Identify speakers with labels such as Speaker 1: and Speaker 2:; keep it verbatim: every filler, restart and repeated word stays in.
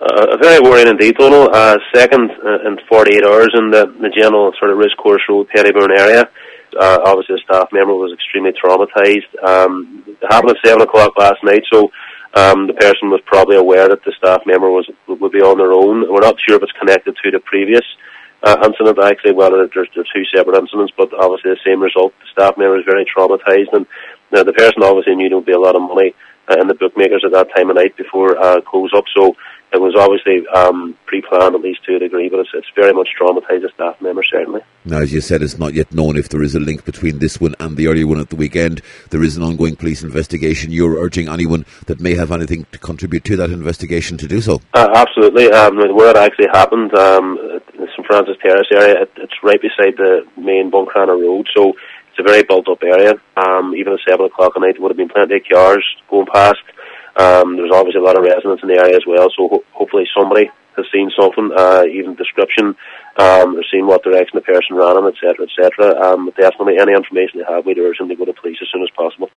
Speaker 1: Uh, very worrying indeed, Donal. Uh, second uh, in forty-eight hours in the, the general sort of Racecourse Road, Pettyburn area. Uh, obviously, a staff member was extremely traumatised. Um, it happened at seven o'clock last night, so um, the person was probably aware that the staff member was would be on their own. We're not sure if it's connected to the previous uh, incident, actually, whether there's, there's two separate incidents, but obviously the same result. The staff member was very traumatised, and uh, the person obviously knew there would be a lot of money uh, in the bookmakers at that time of night before uh, close up, so it was obviously um, pre-planned, at least to a degree, but it's, it's very much traumatised the staff member, certainly.
Speaker 2: Now, as you said, it's not yet known if there is a link between this one and the earlier one at the weekend. There is an ongoing police investigation. You're urging anyone that may have anything to contribute to that investigation to do so? Uh,
Speaker 1: absolutely. Um, where it actually happened, um, in St Francis Terrace area, it, it's right beside the main Buncrana Road, so it's a very built-up area. Um, even at seven o'clock at night, there would have been plenty of cars going past. Um, there's obviously a lot of residents in the area as well, so ho- hopefully somebody has seen something, uh, even description, um, or seen what direction the person ran in, et cetera, et cetera. Um, definitely any information they have, we'd urge them to go to police as soon as possible.